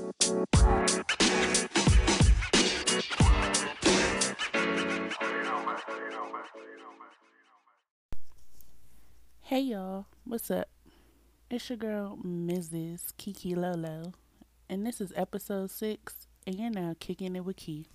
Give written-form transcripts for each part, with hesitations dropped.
Hey y'all, what's up? It's your girl, Mrs. Kiki Lolo, and this is episode 6, and you're now kicking it with Key.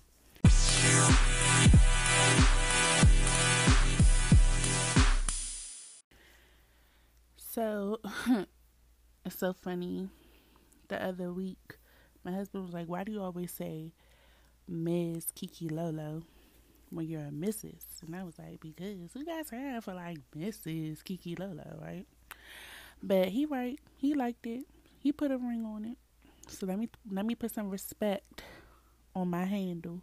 So, it's so funny. The other week, my husband was like, "Why do you always say Ms. Kiki Lolo when you're a Mrs.?" And I was like, "Because we got time for like Mrs. Kiki Lolo, right?" But he right, he liked it. He put a ring on it. So let me put some respect on my handle.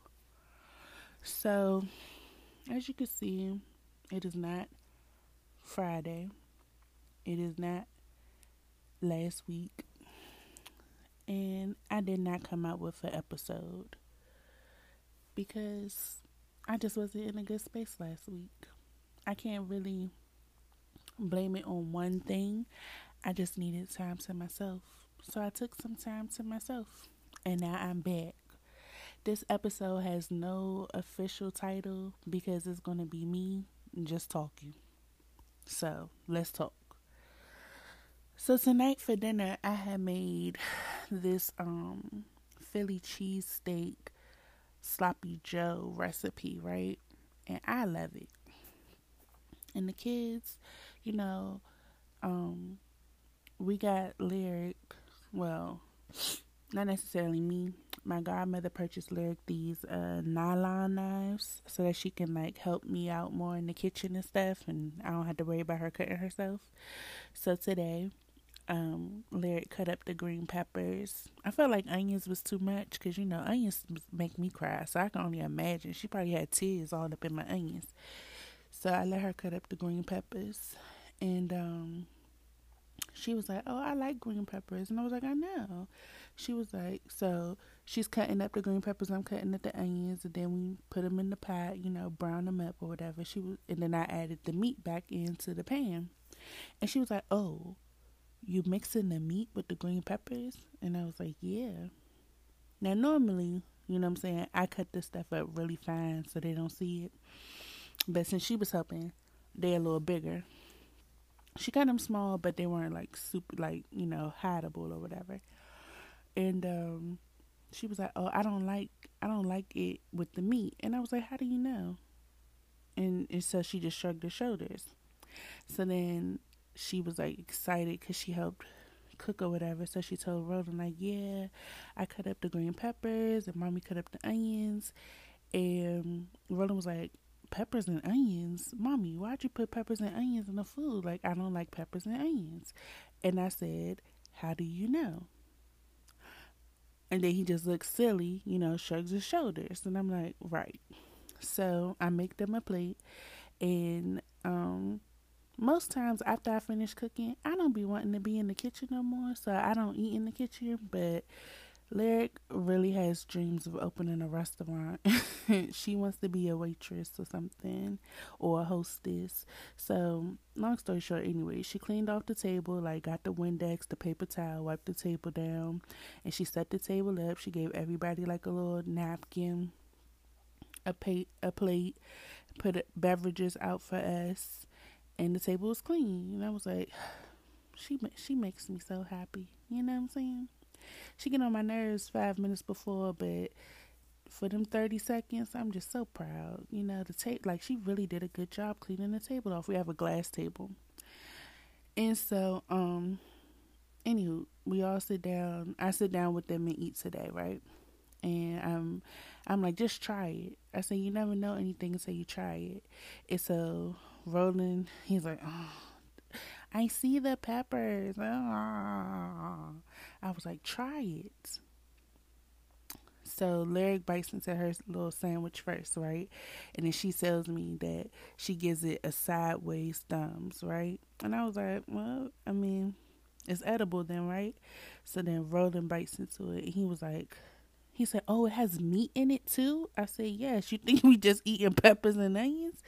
So, as you can see, it is not Friday. It is not last week. And I did not come out with an episode because I just wasn't in a good space last week. I can't really blame it on one thing. I just needed time to myself. So I took some time to myself. And now I'm back. This episode has no official title because it's going to be me just talking. So let's talk. So tonight for dinner, I had made this Philly cheesesteak sloppy Joe recipe, right? And I love it. And the kids, you know, um, we got Lyric. Well, not necessarily me. My godmother purchased Lyric these nylon knives so that she can like help me out more in the kitchen and stuff, and I don't have to worry about her cutting herself. So today, Lyric cut up the green peppers. I felt like onions was too much because onions make me cry, so I can only imagine she probably had tears all up in my onions. So I let her cut up the green peppers, and she was like, "Oh, I like green peppers," and I was like, "I know." She was like, "So she's cutting up the green peppers, I'm cutting up the onions, and then we put them in the pot, brown them up or whatever." And then I added the meat back into the pan, and she was like, "Oh, you mixing the meat with the green peppers?" And I was like, "Yeah." Now, normally, you know what I'm saying, I cut this stuff up really fine so they don't see it. But since she was helping, they're a little bigger. She cut them small, but they weren't like super, like, hideable or whatever. And she was like, "Oh, I don't like it with the meat." And I was like, "How do you know?" And so she just shrugged her shoulders. So then she was like excited because she helped cook or whatever. So she told Roland, like, "Yeah, I cut up the green peppers and mommy cut up the onions." And Roland was like, "Peppers and onions? Mommy, why'd you put peppers and onions in the food? Like, I don't like peppers and onions." And I said, "How do you know?" And then he just looks silly, shrugs his shoulders. And I'm like, "Right." So I make them a plate. And most times after I finish cooking, I don't be wanting to be in the kitchen no more. So I don't eat in the kitchen. But Lyric really has dreams of opening a restaurant. She wants to be a waitress or something, or a hostess. So, long story short, anyway, she cleaned off the table, like got the Windex, the paper towel, wiped the table down, and she set the table up. She gave everybody like a little napkin, a plate, put beverages out for us, and the table was clean. And I was like, she makes me so happy. You know what I'm saying? She get on my nerves 5 minutes before, but for them 30 seconds, I'm just so proud. The tape, like, she really did a good job cleaning the table off. We have a glass table. And so, anywho, we all sit down. I sit down with them and eat today, right? And I'm like, "Just try it." I say, "You never know anything until you try it." And so Roland, he's like, "Oh, I see the peppers." Oh. I was like, "Try it." So Lyric bites into her little sandwich first, right? And then she tells me that she gives it a sideways thumbs, right? And I was like, "Well, I mean, it's edible then, right?" So then Roland bites into it, and he said, "Oh, it has meat in it too?" I said, "Yes. You think we just eating peppers and onions?"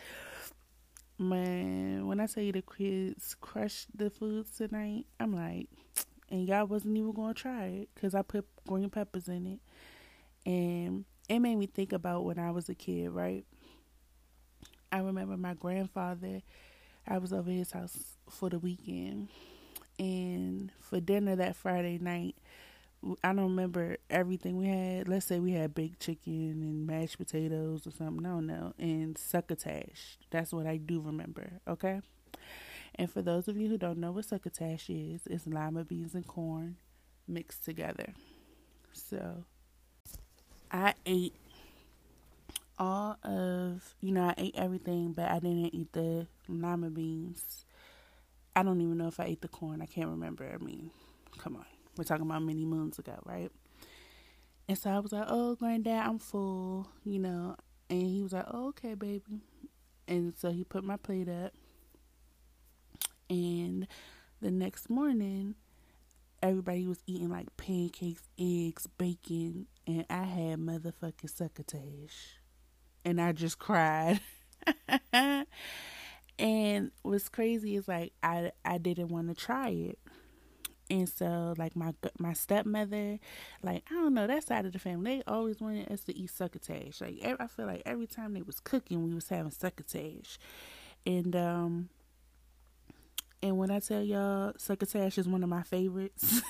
Man, when I tell you the kids crushed the food tonight, I'm like, and y'all wasn't even going to try it because I put green peppers in it. And it made me think about when I was a kid, right? I remember my grandfather, I was over his house for the weekend. And for dinner that Friday night, I don't remember everything we had. Let's say we had baked chicken and mashed potatoes or something. I don't know. And succotash. That's what I do remember. Okay. And for those of you who don't know what succotash is, it's lima beans and corn mixed together. So I ate I ate everything, but I didn't eat the lima beans. I don't even know if I ate the corn. I can't remember. I mean, come on. We're talking about many moons ago, right? And so I was like, oh, granddad, I'm full, And he was like, oh, okay, baby. And so he put my plate up. And the next morning, everybody was eating like pancakes, eggs, bacon. And I had motherfucking succotash. And I just cried. And what's crazy is like I didn't want to try it. And so, like, my stepmother, like, I don't know, that side of the family, they always wanted us to eat succotash. Like, I feel like every time they was cooking, we was having succotash. And when I tell y'all, succotash is one of my favorites.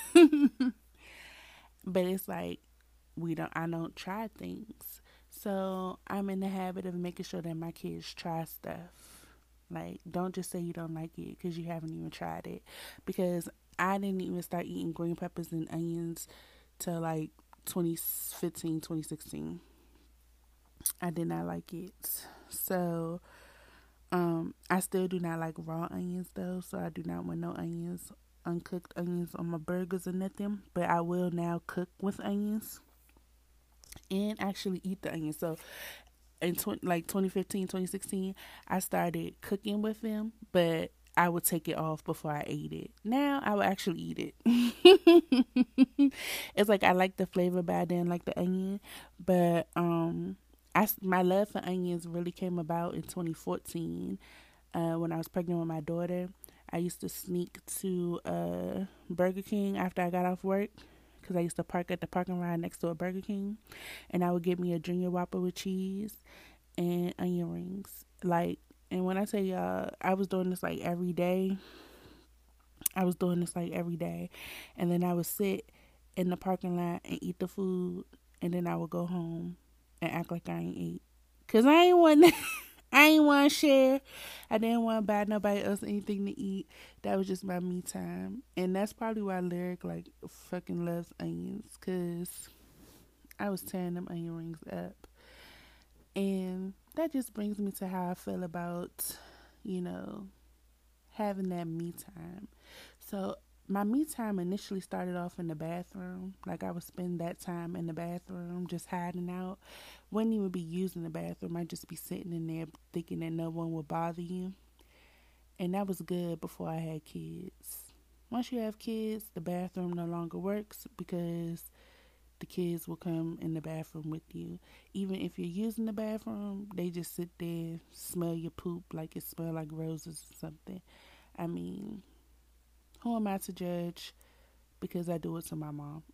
But it's like, I don't try things. So, I'm in the habit of making sure that my kids try stuff. Like, don't just say you don't like it because you haven't even tried it. Because I didn't even start eating green peppers and onions till like 2015, 2016. I did not like it. So, I still do not like raw onions though. So I do not want no onions, uncooked onions on my burgers or nothing. But I will now cook with onions and actually eat the onions. So in 2015, 2016, I started cooking with them, but I would take it off before I ate it. Now I would actually eat it. It's like I like the flavor, but I didn't like the onion. But my love for onions really came about in 2014 when I was pregnant with my daughter. I used to sneak to Burger King after I got off work because I used to park at the parking lot next to a Burger King, and I would get me a Junior Whopper with cheese and onion rings. And when I tell y'all, I was doing this like every day. And then I would sit in the parking lot and eat the food, and then I would go home and act like I ain't eat. Cause I ain't want to share. I didn't want to buy nobody else anything to eat. That was just my me time. And that's probably why Lyric like fucking loves onions. Cause I was tearing them onion rings up. And that just brings me to how I feel about, having that me time. So my me time initially started off in the bathroom. Like I would spend that time in the bathroom just hiding out. Wouldn't even be using the bathroom. I'd just be sitting in there thinking that no one would bother you. And that was good before I had kids. Once you have kids, the bathroom no longer works because the kids will come in the bathroom with you. Even if you're using the bathroom, they just sit there, smell your poop like it smells like roses or something. I mean, who am I to judge? Because I do it to my mom.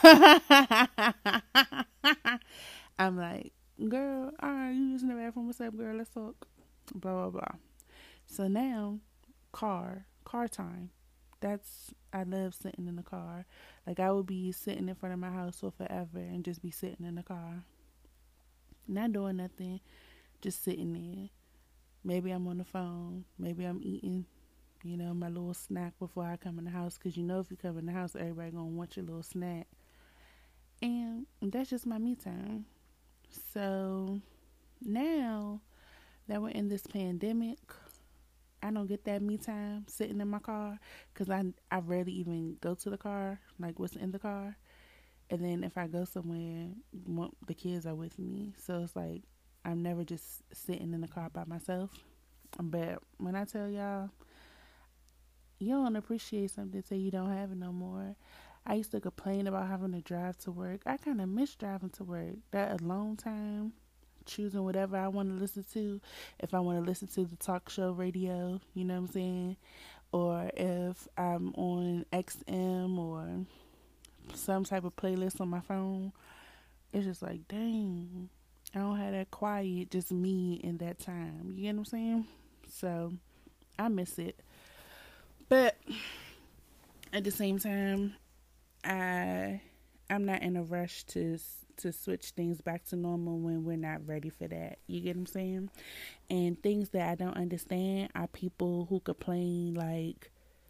I'm like, girl, all right, you using the bathroom? What's up, girl? Let's talk. Blah, blah, blah. So now, car time. I love sitting in the car. Like I would be sitting in front of my house for forever and just be sitting in the car. Not doing nothing, just sitting there. Maybe I'm on the phone. Maybe I'm eating, my little snack before I come in the house. Because if you come in the house, everybody going to want your little snack. And that's just my me time. So now that we're in this pandemic, I don't get that me time sitting in my car because I rarely even go to the car, like what's in the car. And then if I go somewhere, the kids are with me. So it's like I'm never just sitting in the car by myself. But when I tell y'all, you don't appreciate something till you don't have it no more. I used to complain about having to drive to work. I kind of miss driving to work. That alone time, choosing whatever I want to listen to. If I want to listen to the talk show radio, you know what I'm saying? or if I'm on XM or some type of playlist on my phone, it's just like, dang, I don't have that quiet, just me in that time. You get what I'm saying? So I miss it. But at the same time, I I'm not in a rush to switch things back to normal when we're not ready for that. You get what I'm saying? And things that I don't understand are people who complain like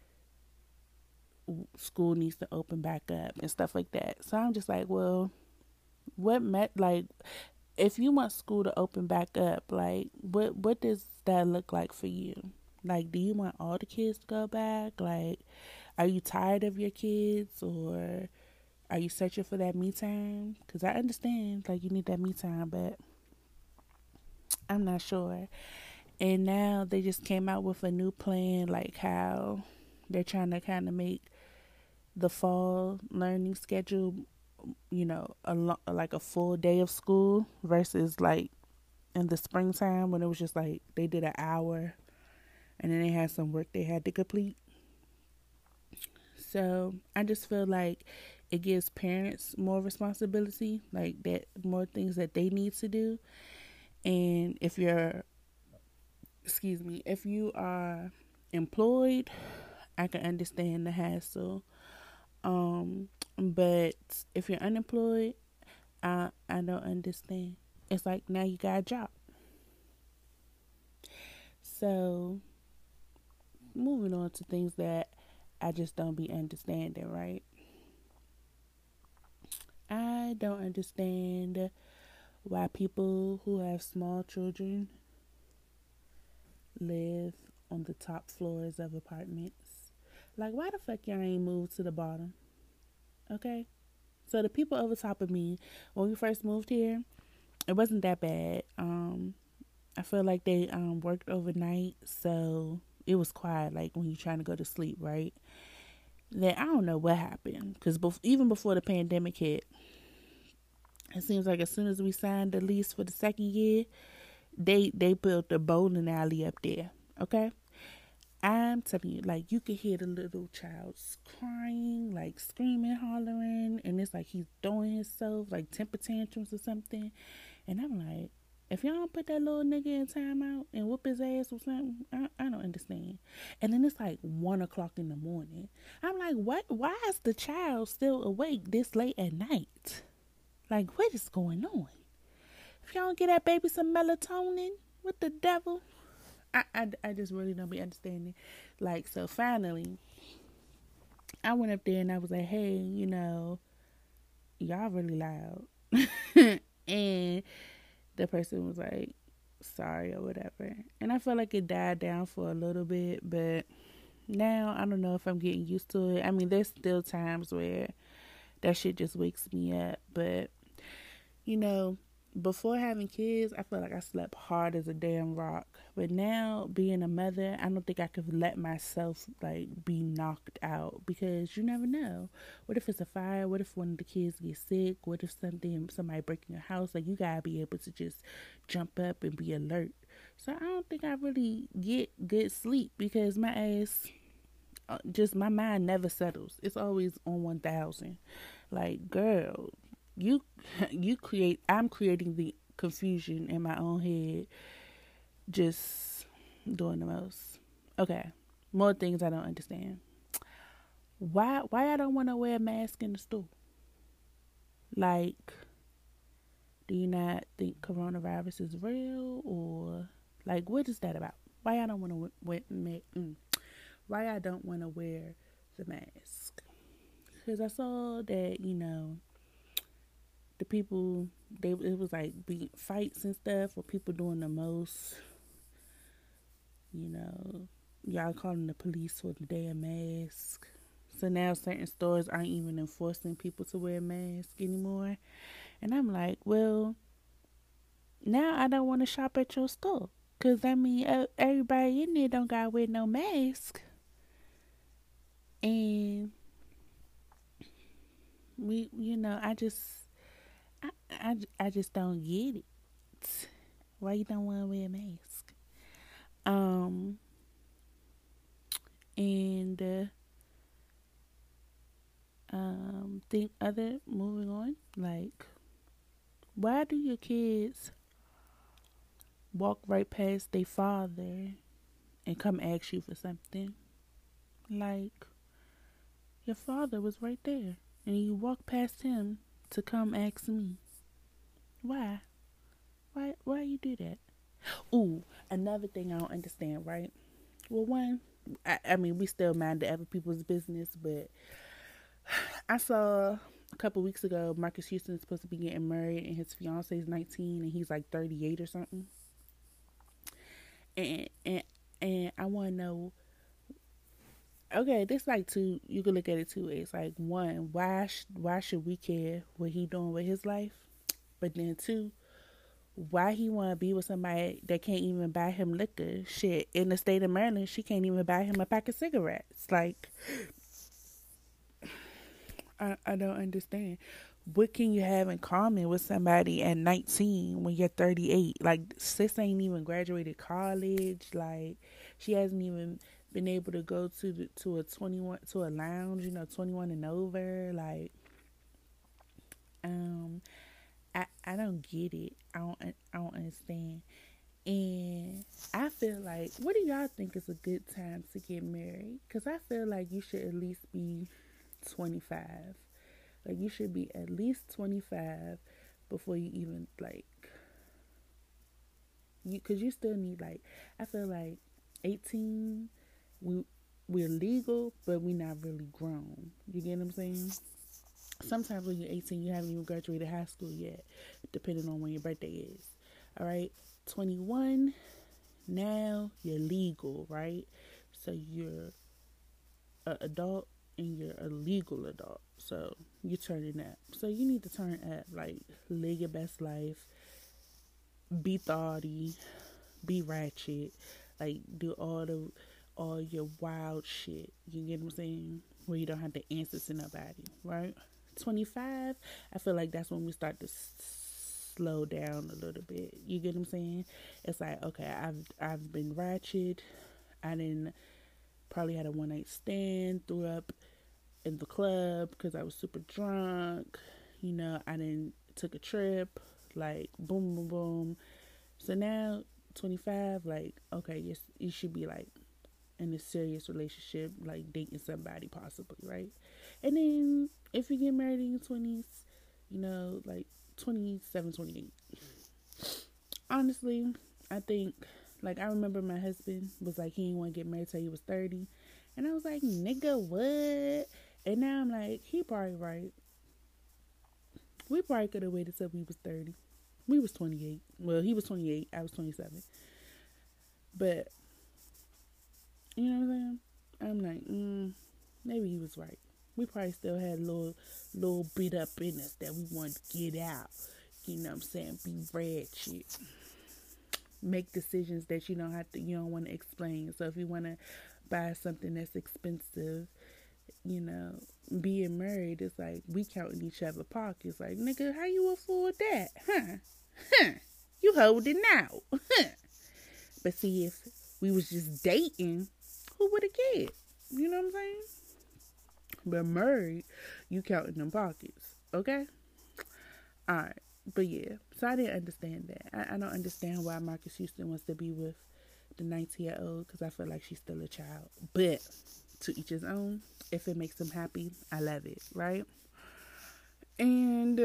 school needs to open back up and stuff like that. So I'm just like, well, like if you want school to open back up, like what does that look like for you? Like, do you want all the kids to go back? Like, are you tired of your kids, or are you searching for that me time? Because I understand, like, you need that me time, but I'm not sure. And now they just came out with a new plan, like how they're trying to kind of make the fall learning schedule, like a full day of school versus like in the springtime when it was just like they did an hour and then they had some work they had to complete. So I just feel like it gives parents more responsibility, like that, more things that they need to do. And if you are employed, I can understand the hassle. But if you're unemployed, I don't understand. It's like now you got a job. So moving on to things that I just don't be understanding, right? I don't understand why people who have small children live on the top floors of apartments. Like, why the fuck y'all ain't moved to the bottom? Okay? So the people over top of me, when we first moved here, it wasn't that bad. I feel like they worked overnight, so it was quiet, like when you're trying to go to sleep, right? Then I don't know what happened, because even before the pandemic hit, it seems like as soon as we signed the lease for the second year, they built a bowling alley up there. Okay, I'm telling you, like you could hear the little child crying, like screaming, hollering, and it's like he's throwing himself like temper tantrums or something. And I'm like, if y'all don't put that little nigga in timeout and whoop his ass or something, I don't understand. And then it's like 1 o'clock in the morning. I'm like, what? Why is the child still awake this late at night? Like, what is going on? If y'all don't get that baby some melatonin, what the devil? I just really don't be understanding. Like, so finally, I went up there and I was like, hey, y'all really loud. And the person was like, sorry or whatever. And I felt like it died down for a little bit, but now I don't know if I'm getting used to it. I mean, there's still times where that shit just wakes me up, but you know, before having kids, I felt like I slept hard as a damn rock. But now, being a mother, I don't think I could let myself, like, be knocked out. Because you never know. What if it's a fire? What if one of the kids gets sick? What if somebody break in your house? Like, you gotta be able to just jump up and be alert. So I don't think I really get good sleep. Because my ass, just my mind never settles. It's always on 1,000. Like, girl, you I'm creating the confusion in my own head, just doing the most. Okay, more things I don't understand. Why I don't want to wear a mask in the store? Like, do you not think coronavirus is real, or like what is that about? Why I don't want to why I don't want to wear the mask? Because I saw that the people, it was like fights and stuff, or people doing the most, y'all calling the police for the damn mask. So now certain stores aren't even enforcing people to wear a mask anymore. And I'm like, well, now I don't want to shop at your store. Because, I mean, everybody in there don't got to wear no mask. And, I just don't get it. Why you don't want to wear a mask? And think other moving on, like, why do your kids walk right past their father and come ask you for something? Like, your father was right there and you walk past him to come ask me. Why? Why you do that? Ooh, another thing I don't understand, right? Well, one, I mean, we still mind the other people's business, but I saw a couple weeks ago Marcus Houston is supposed to be getting married and his fiance is 19 and he's like 38 or something. And I want to know. Okay, this like two. You can look at it two ways. Like, one, why should we care what he doing with his life? But then two, why he want to be with somebody that can't even buy him liquor? Shit, in the state of Maryland, she can't even buy him a pack of cigarettes. Like, I don't understand. What can you have in common with somebody at 19 when you're 38? Like, sis ain't even graduated college. Like, she hasn't even been able to go to a 21 to a lounge, 21 and over. Like, I don't get it. I don't understand. And I feel like, what do y'all think is a good time to get married? Because I feel like you should at least be 25. Like, you should be at least 25 before you even, like, because you still need, like, I feel like 18, we're legal, but we're not really grown. You get what I'm saying? Sometimes when you're 18, you haven't even graduated high school yet, depending on when your birthday is. All right? 21, now you're legal, right? So you're an adult and you're a legal adult. So you're turning up. So you need to turn up. Like, live your best life. Be thoughty. Be ratchet. Like, do all your wild shit. You get what I'm saying? Where you don't have to answer to nobody, right? 25, I feel like that's when we start to slow down a little bit. You get what I'm saying? It's like, okay, I've been ratchet. I didn't probably had a one night stand, threw up in the club because I was super drunk. I didn't took a trip, like, boom, boom, boom. So now 25, like, okay, you should be like in a serious relationship, like dating somebody possibly, right? And then if you get married in your 20s, like 27, 28. Honestly, I think, like, I remember my husband was like, he didn't want to get married till he was 30. And I was like, nigga, what? And now I'm like, he probably right. We probably could have waited till we was 30. We was 28. Well, he was 28. I was 27. But, you know what I'm saying? I'm like, maybe he was right. We probably still had a little bit up in us that we wanted to get out. You know what I'm saying? Be ratchet. Make decisions that you don't want to explain. So if you want to buy something that's expensive, being married, it's like we counting each other pockets. Like, nigga, how you afford that? Huh? You holding out. But see, if we was just dating, who would have cared? You know what I'm saying? But married, you counting them pockets. Okay? Alright. But yeah. So I didn't understand that. I don't understand why Marcus Houston wants to be with the 19-year-old, because I feel like she's still a child. But to each his own. If it makes him happy, I love it. Right? And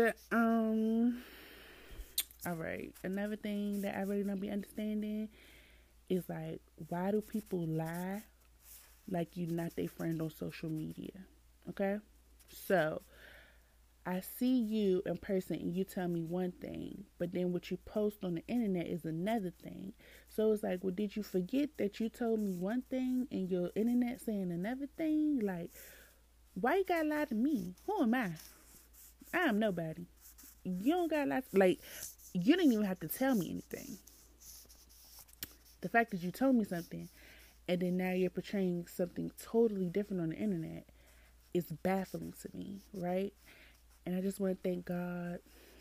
alright. Another thing that I really don't be understanding is, like, why do people lie like you not their friend on social media? Okay? So, I see you in person and you tell me one thing, but then what you post on the internet is another thing. So it's like, well, did you forget that you told me one thing and your internet saying another thing? Like, why you gotta lie to me? Who am I? I am nobody. You don't gotta lie. Like, you didn't even have to tell me anything. The fact that you told me something and then now you're portraying something totally different on the internet is baffling to me, right? And I just want to thank God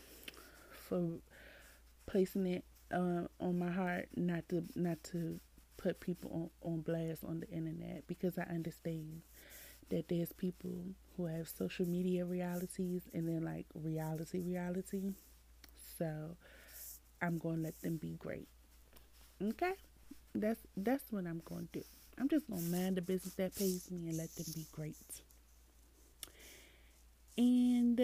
for placing it on my heart not to put people on blast on the internet, because I understand that there's people who have social media realities and then like reality. So I'm gonna let them be great. Okay? That's what I'm gonna do. I'm just gonna mind the business that pays me and let them be great. And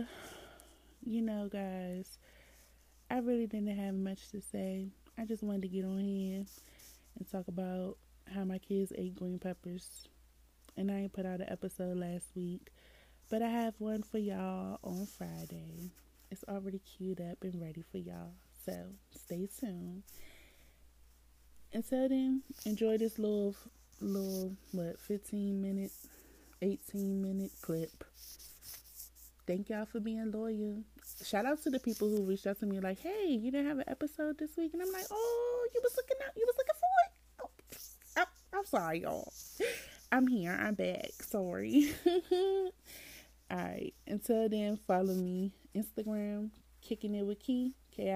guys, I really didn't have much to say. I just wanted to get on here and talk about how my kids ate green peppers. And I ain't put out an episode last week, but I have one for y'all on Friday. It's already queued up and ready for y'all. So stay tuned. Until then, enjoy this little 15-minute, 18-minute clip. Thank y'all for being loyal. Shout out to the people who reached out to me like, hey, you didn't have an episode this week. And I'm like, oh, you was looking for it. Oh, I'm sorry, y'all. I'm here. I'm back. Sorry. Alright. Until then, follow me. Instagram, Kicking It With Key.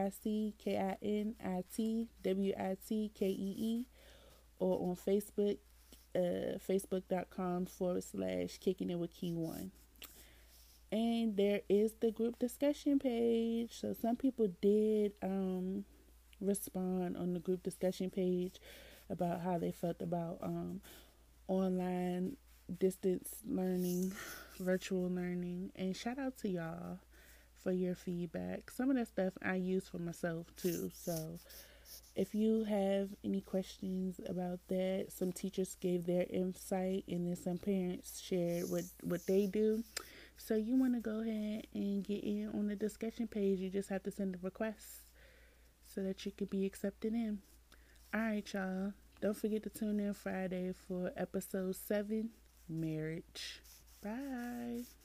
KICKINITWITKEE. Or on Facebook, facebook.com/Kicking It With Key 1. And there is the group discussion page. So some people did respond on the group discussion page about how they felt about online distance learning, virtual learning. And shout out to y'all for your feedback. Some of that stuff I use for myself too. So if you have any questions about that, some teachers gave their insight and then some parents shared what they do. So you want to go ahead and get in on the discussion page. You just have to send a request so that you can be accepted in. Alright, y'all. Don't forget to tune in Friday for episode 7, Marriage. Bye.